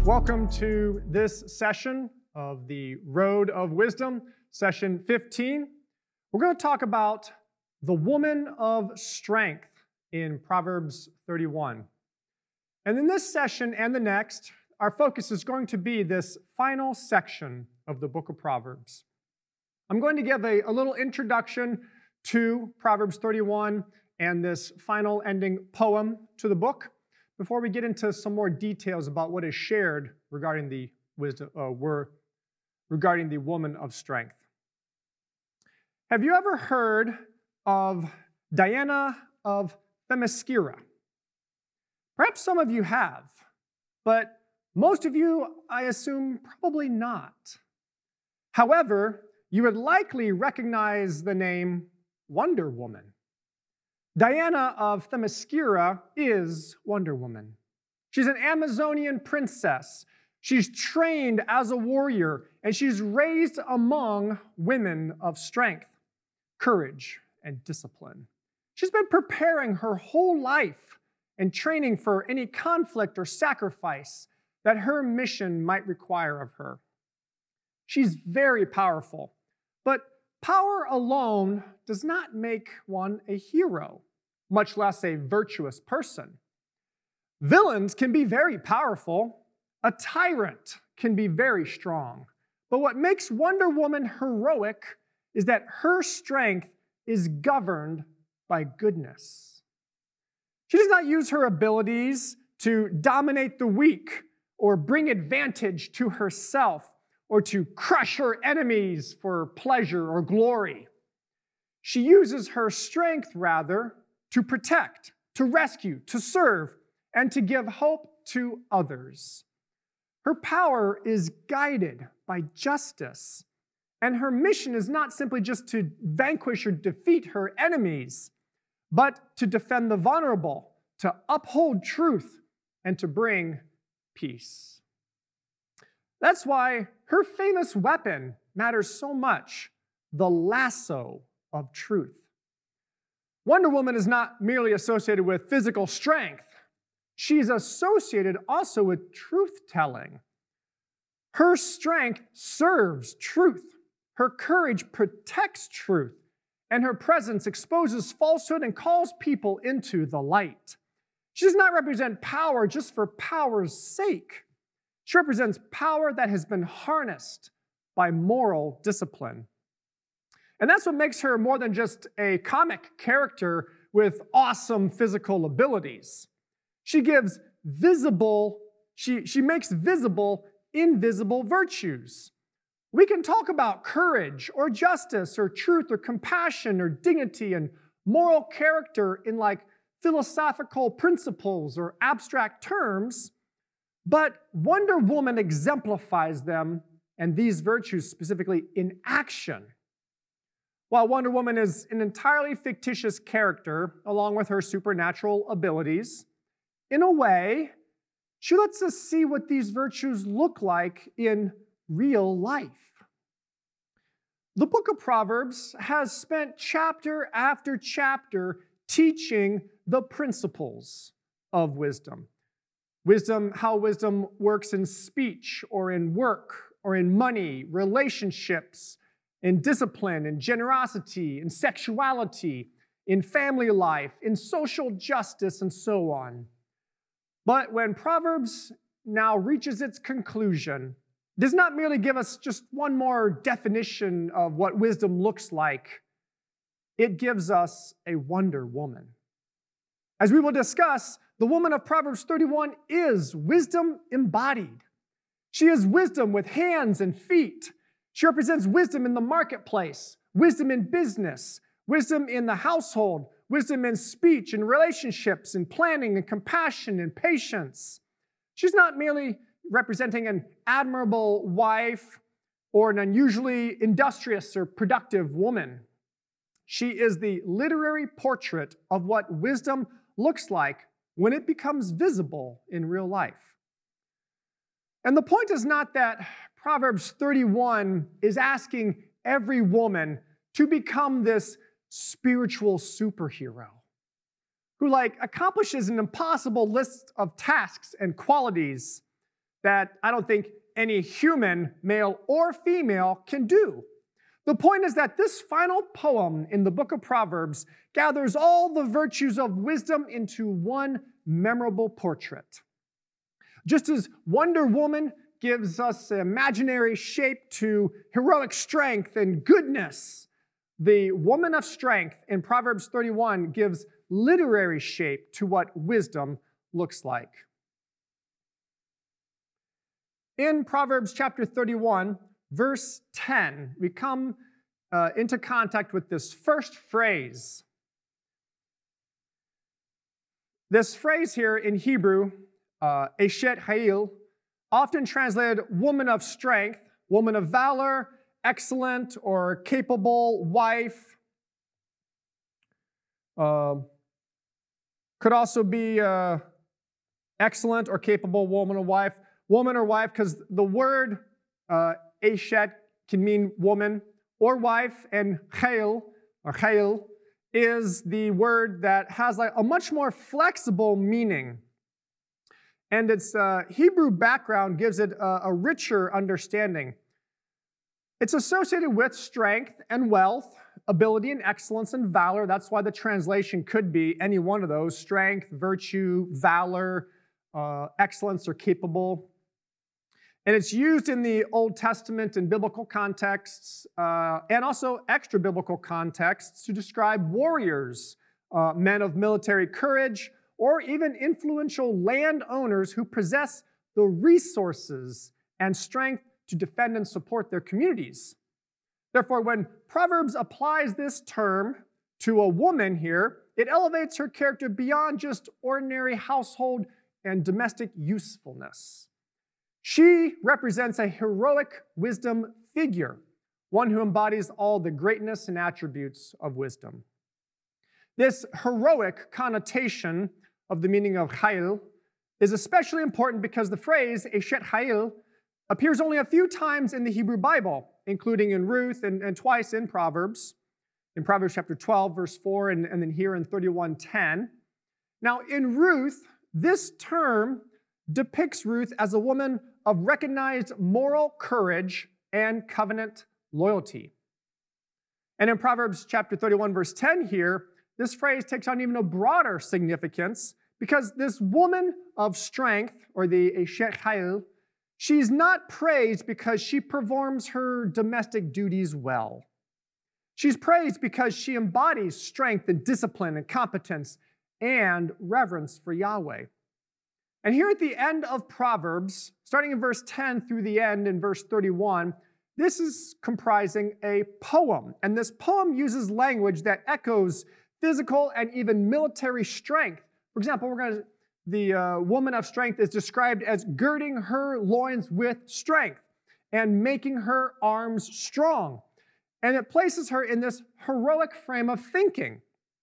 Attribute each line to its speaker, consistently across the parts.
Speaker 1: Welcome to this session of the Road of Wisdom, session 15. We're going to talk about the woman of strength in Proverbs 31. And in this session and the next, our focus is going to be this final section of the book of Proverbs. I'm going to give a little introduction to Proverbs 31 and this final ending poem to the book before we get into some more details about what is shared regarding the regarding the woman of strength. Have you ever heard of Diana of Themyscira? Perhaps some of you have, but most of you, I assume, probably not. However, you would likely recognize the name Wonder Woman. Diana of Themyscira is Wonder Woman. She's an Amazonian princess. She's trained as a warrior, and she's raised among women of strength, courage, and discipline. She's been preparing her whole life and training for any conflict or sacrifice that her mission might require of her. She's very powerful, but power alone does not make one a hero, much less a virtuous person. Villains can be very powerful. A tyrant can be very strong. But what makes Wonder Woman heroic is that her strength is governed by goodness. She does not use her abilities to dominate the weak or bring advantage to herself or to crush her enemies for pleasure or glory. She uses her strength, rather, to protect, to rescue, to serve, and to give hope to others. Her power is guided by justice, and her mission is not simply just to vanquish or defeat her enemies, but to defend the vulnerable, to uphold truth, and to bring peace. That's why her famous weapon matters so much, the lasso of truth. Wonder Woman is not merely associated with physical strength. She's associated also with truth-telling. Her strength serves truth. Her courage protects truth. And her presence exposes falsehood and calls people into the light. She does not represent power just for power's sake. She represents power that has been harnessed by moral discipline. And that's what makes her more than just a comic character with awesome physical abilities. She makes visible invisible virtues. We can talk about courage or justice or truth or compassion or dignity and moral character in like philosophical principles or abstract terms, but Wonder Woman exemplifies them and these virtues specifically in action. While Wonder Woman is an entirely fictitious character, along with her supernatural abilities, in a way, she lets us see what these virtues look like in real life. The book of Proverbs has spent chapter after chapter teaching the principles of wisdom. How wisdom works in speech or in work or in money, relationships, in discipline, in generosity, in sexuality, in family life, in social justice, and so on. But when Proverbs now reaches its conclusion, it does not merely give us just one more definition of what wisdom looks like. It gives us a Wonder Woman. As we will discuss, the woman of Proverbs 31 is wisdom embodied. She is wisdom with hands and feet. She represents wisdom in the marketplace, wisdom in business, wisdom in the household, wisdom in speech and relationships and planning and compassion and patience. She's not merely representing an admirable wife or an unusually industrious or productive woman. She is the literary portrait of what wisdom looks like when it becomes visible in real life. And the point is not that Proverbs 31 is asking every woman to become this spiritual superhero who accomplishes an impossible list of tasks and qualities that I don't think any human, male or female, can do. The point is that this final poem in the book of Proverbs gathers all the virtues of wisdom into one memorable portrait. Just as Wonder Woman gives us imaginary shape to heroic strength and goodness, the woman of strength in Proverbs 31 gives literary shape to what wisdom looks like. In Proverbs chapter 31, verse 10, we come into contact with this first phrase. This phrase here in Hebrew, Eshet Ha'il, often translated woman of strength, woman of valor, excellent or capable wife. Could also be excellent or capable woman or wife. Woman or wife, because the word Eshet can mean woman or wife, and Chayil or Chayil is the word that has like a much more flexible meaning. And its Hebrew background gives it a richer understanding. It's associated with strength and wealth, ability and excellence and valor. That's why the translation could be any one of those: strength, virtue, valor, excellence, or capable. And it's used in the Old Testament in biblical contexts and also extra-biblical contexts to describe warriors, men of military courage, or even influential landowners who possess the resources and strength to defend and support their communities. Therefore, when Proverbs applies this term to a woman here, it elevates her character beyond just ordinary household and domestic usefulness. She represents a heroic wisdom figure, one who embodies all the greatness and attributes of wisdom. This heroic connotation of the meaning of Chayil is especially important because the phrase Eshet Chayil appears only a few times in the Hebrew Bible, including in Ruth and twice in Proverbs chapter 12, verse 4, and then here in 31:10. Now, in Ruth, this term depicts Ruth as a woman of recognized moral courage and covenant loyalty. And in Proverbs chapter 31, verse 10 here, this phrase takes on even a broader significance because this woman of strength, or the Eshet Chayil, she's not praised because she performs her domestic duties well. She's praised because she embodies strength and discipline and competence and reverence for Yahweh. And here at the end of Proverbs, starting in verse 10 through the end in verse 31, this is comprising a poem. And this poem uses language that echoes physical and even military strength. For example, the woman of strength is described as girding her loins with strength and making her arms strong. And it places her in this heroic frame of thinking,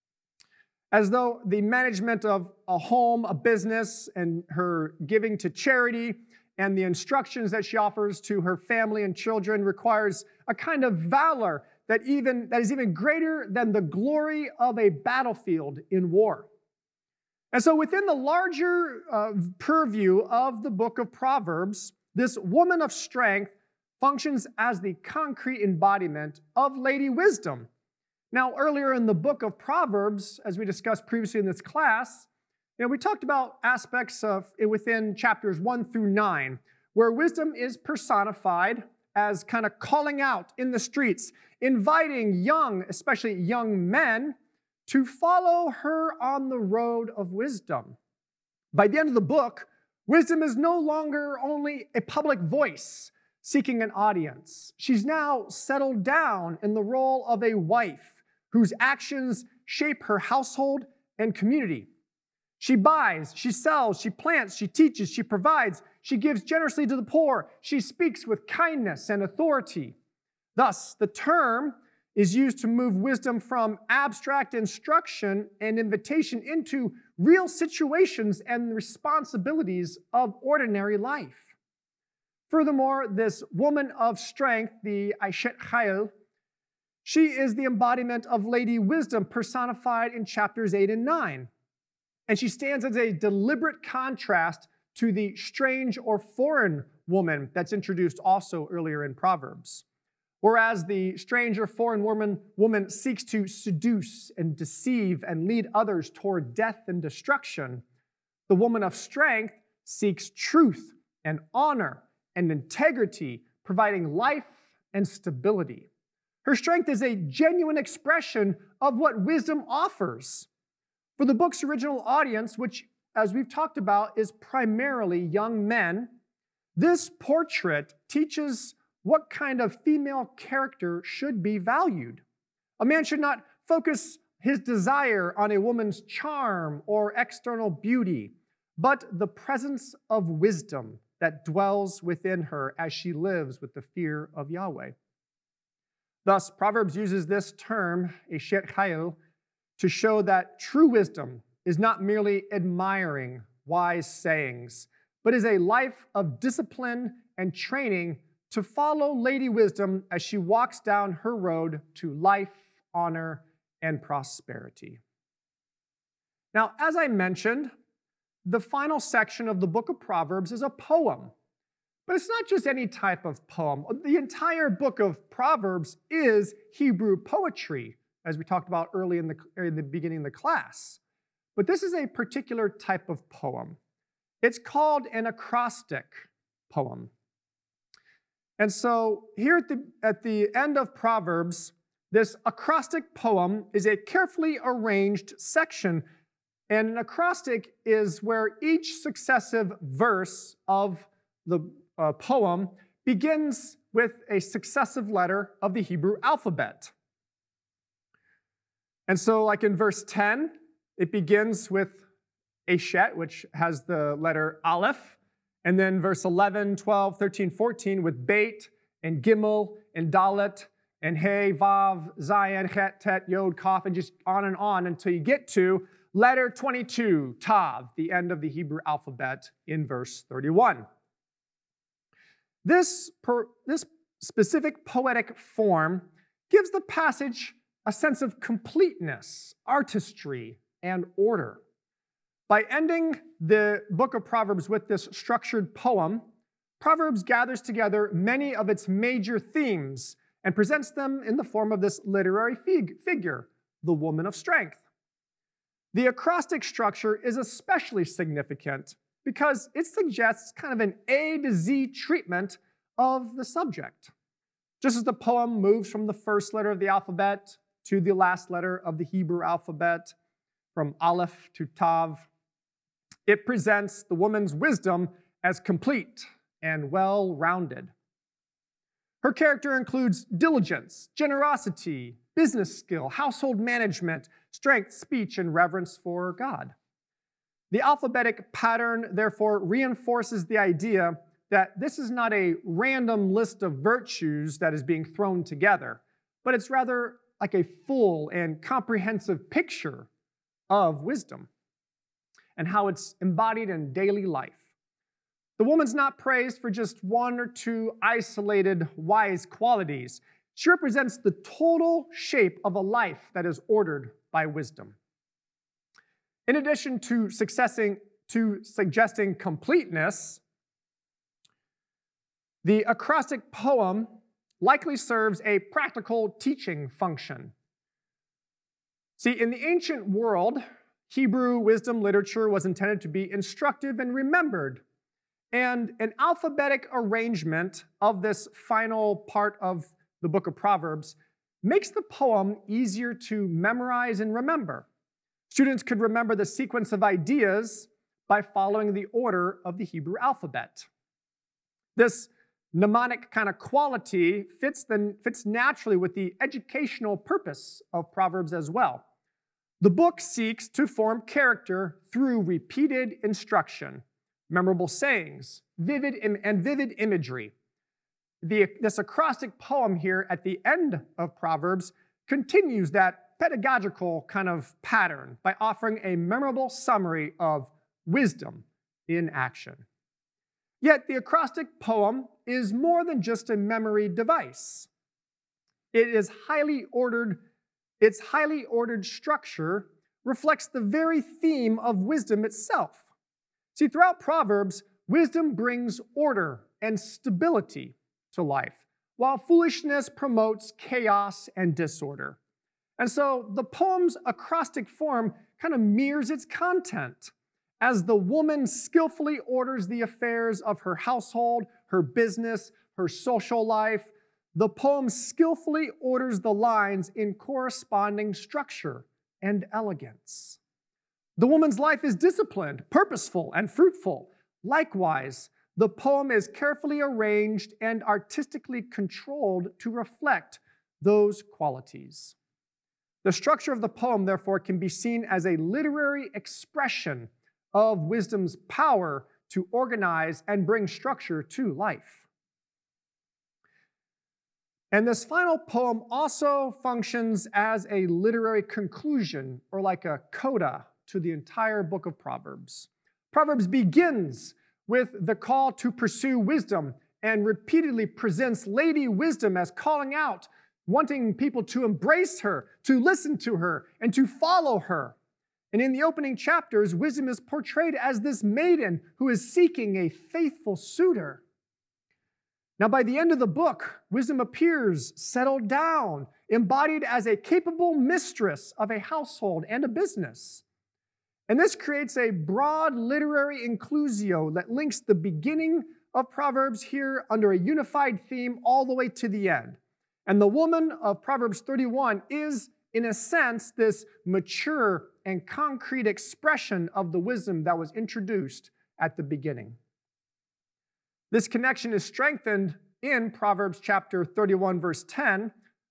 Speaker 1: as though the management of a home, a business, and her giving to charity, and the instructions that she offers to her family and children requires a kind of valor that is even greater than the glory of a battlefield in war. And so within the larger purview of the book of Proverbs, this woman of strength functions as the concrete embodiment of Lady Wisdom. Now, earlier in the book of Proverbs, as we discussed previously in this class, we talked about aspects of within chapters 1 through 9, where wisdom is personified as kind of calling out in the streets, inviting young, especially young men, to follow her on the road of wisdom. By the end of the book, wisdom is no longer only a public voice seeking an audience. She's now settled down in the role of a wife whose actions shape her household and community. She buys, she sells, she plants, she teaches, she provides, she gives generously to the poor, she speaks with kindness and authority. Thus, the term is used to move wisdom from abstract instruction and invitation into real situations and responsibilities of ordinary life. Furthermore, this woman of strength, the Eshet Chayil, she is the embodiment of Lady Wisdom personified in chapters 8 and 9. And she stands as a deliberate contrast to the strange or foreign woman that's introduced also earlier in Proverbs. Whereas the strange or foreign woman seeks to seduce and deceive and lead others toward death and destruction, the woman of strength seeks truth and honor and integrity, providing life and stability. Her strength is a genuine expression of what wisdom offers. For the book's original audience, which, as we've talked about, is primarily young men, this portrait teaches what kind of female character should be valued. A man should not focus his desire on a woman's charm or external beauty, but the presence of wisdom that dwells within her as she lives with the fear of Yahweh. Thus, Proverbs uses this term, Eshet Chayil, to show that true wisdom is not merely admiring wise sayings, but is a life of discipline and training to follow Lady Wisdom as she walks down her road to life, honor, and prosperity. Now, as I mentioned, the final section of the book of Proverbs is a poem. But it's not just any type of poem. The entire book of Proverbs is Hebrew poetry, as we talked about early in the beginning of the class. But this is a particular type of poem. It's called an acrostic poem. And so here at the end of Proverbs, this acrostic poem is a carefully arranged section. And an acrostic is where each successive verse of the poem begins with a successive letter of the Hebrew alphabet. And so like in verse 10, it begins with Eshet, which has the letter Aleph. And then verse 11, 12, 13, 14 with Beit and Gimel and Dalet and Hey, Vav, Zayin, Chet, Tet, Yod, Kaf, and just on until you get to letter 22, Tav, the end of the Hebrew alphabet in verse 31. This specific poetic form gives the passage a sense of completeness, artistry, and order. By ending the book of Proverbs with this structured poem, Proverbs gathers together many of its major themes and presents them in the form of this literary figure, the woman of strength. The acrostic structure is especially significant because it suggests kind of an A to Z treatment of the subject. Just as the poem moves from the first letter of the alphabet to the last letter of the Hebrew alphabet, from Aleph to Tav, it presents the woman's wisdom as complete and well-rounded. Her character includes diligence, generosity, business skill, household management, strength, speech, and reverence for God. The alphabetic pattern, therefore, reinforces the idea that this is not a random list of virtues that is being thrown together, but it's rather like a full and comprehensive picture of wisdom and how it's embodied in daily life. The woman's not praised for just one or two isolated wise qualities. She represents the total shape of a life that is ordered by wisdom. In addition to suggesting completeness, the acrostic poem likely serves a practical teaching function. See, in the ancient world, Hebrew wisdom literature was intended to be instructive and remembered. And an alphabetic arrangement of this final part of the book of Proverbs makes the poem easier to memorize and remember. Students could remember the sequence of ideas by following the order of the Hebrew alphabet. This mnemonic kind of quality fits naturally with the educational purpose of Proverbs as well. The book seeks to form character through repeated instruction, memorable sayings, vivid imagery. This acrostic poem here at the end of Proverbs continues that pedagogical kind of pattern by offering a memorable summary of wisdom in action. Yet the acrostic poem is more than just a memory device. Its highly ordered structure reflects the very theme of wisdom itself. See, throughout Proverbs, wisdom brings order and stability to life, while foolishness promotes chaos and disorder. And so the poem's acrostic form kind of mirrors its content as the woman skillfully orders the affairs of her household, her business, her social life. The poem skillfully orders the lines in corresponding structure and elegance. The woman's life is disciplined, purposeful, and fruitful. Likewise, the poem is carefully arranged and artistically controlled to reflect those qualities. The structure of the poem, therefore, can be seen as a literary expression of wisdom's power to organize and bring structure to life. And this final poem also functions as a literary conclusion, or like a coda, to the entire book of Proverbs. Proverbs begins with the call to pursue wisdom and repeatedly presents Lady Wisdom as calling out, wanting people to embrace her, to listen to her, and to follow her. And in the opening chapters, wisdom is portrayed as this maiden who is seeking a faithful suitor. Now, by the end of the book, wisdom appears settled down, embodied as a capable mistress of a household and a business. And this creates a broad literary inclusio that links the beginning of Proverbs here under a unified theme all the way to the end. And the woman of Proverbs 31 is, in a sense, this mature and concrete expression of the wisdom that was introduced at the beginning. This connection is strengthened in Proverbs chapter 31, verse 10,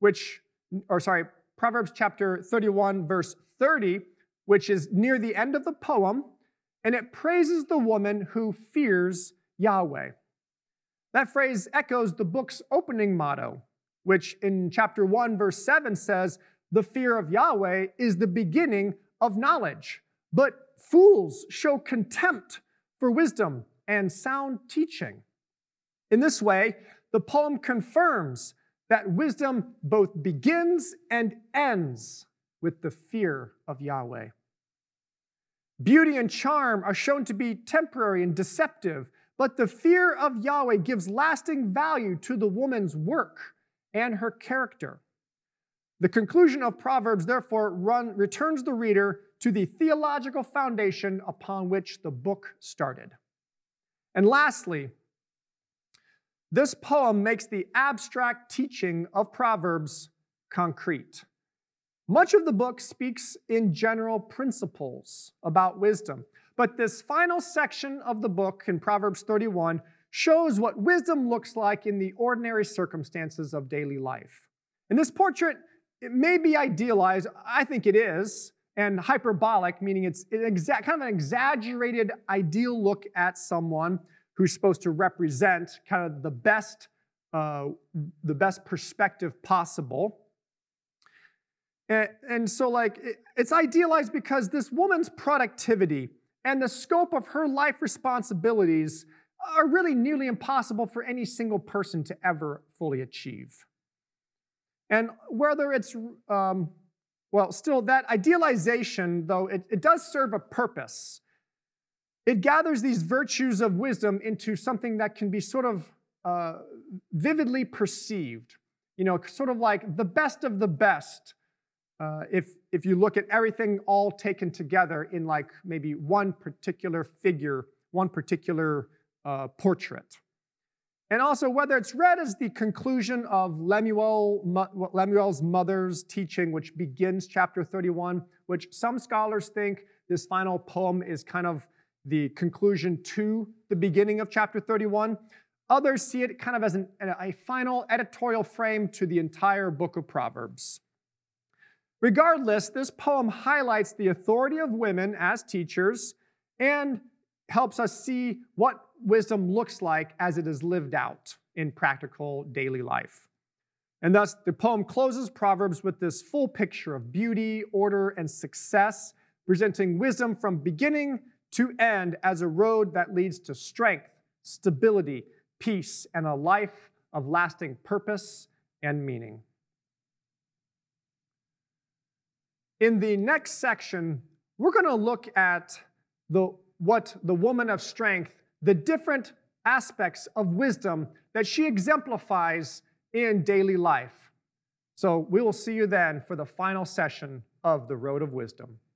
Speaker 1: Proverbs chapter 31, verse 30, which is near the end of the poem, and it praises the woman who fears Yahweh. That phrase echoes the book's opening motto, which in chapter 1, verse 7 says, "The fear of Yahweh is the beginning of knowledge, but fools show contempt for wisdom and sound teaching." In this way, the poem confirms that wisdom both begins and ends with the fear of Yahweh. Beauty and charm are shown to be temporary and deceptive, but the fear of Yahweh gives lasting value to the woman's work and her character. The conclusion of Proverbs, therefore, returns the reader to the theological foundation upon which the book started. And lastly, this poem makes the abstract teaching of Proverbs concrete. Much of the book speaks in general principles about wisdom, but this final section of the book in Proverbs 31 shows what wisdom looks like in the ordinary circumstances of daily life. And this portrait, it may be idealized, I think it is, and hyperbolic, meaning it's kind of an exaggerated ideal look at someone who's supposed to represent kind of the best perspective possible. And so it's idealized because this woman's productivity and the scope of her life responsibilities are really nearly impossible for any single person to ever fully achieve. And whether it's, still that idealization, though, it does serve a purpose. It gathers these virtues of wisdom into something that can be sort of vividly perceived, sort of like the best of the best. If you look at everything all taken together in like maybe one particular figure, one particular portrait. And also whether it's read as the conclusion of Lemuel's mother's teaching, which begins chapter 31, which some scholars think this final poem is kind of the conclusion to the beginning of chapter 31. Others see it kind of as a final editorial frame to the entire book of Proverbs. Regardless, this poem highlights the authority of women as teachers and helps us see what wisdom looks like as it is lived out in practical daily life. And thus, the poem closes Proverbs with this full picture of beauty, order, and success, presenting wisdom from beginning to end as a road that leads to strength, stability, peace, and a life of lasting purpose and meaning. In the next section, we're going to look at the what the woman of strength, the different aspects of wisdom that she exemplifies in daily life. So we will see you then for the final session of the Road of Wisdom.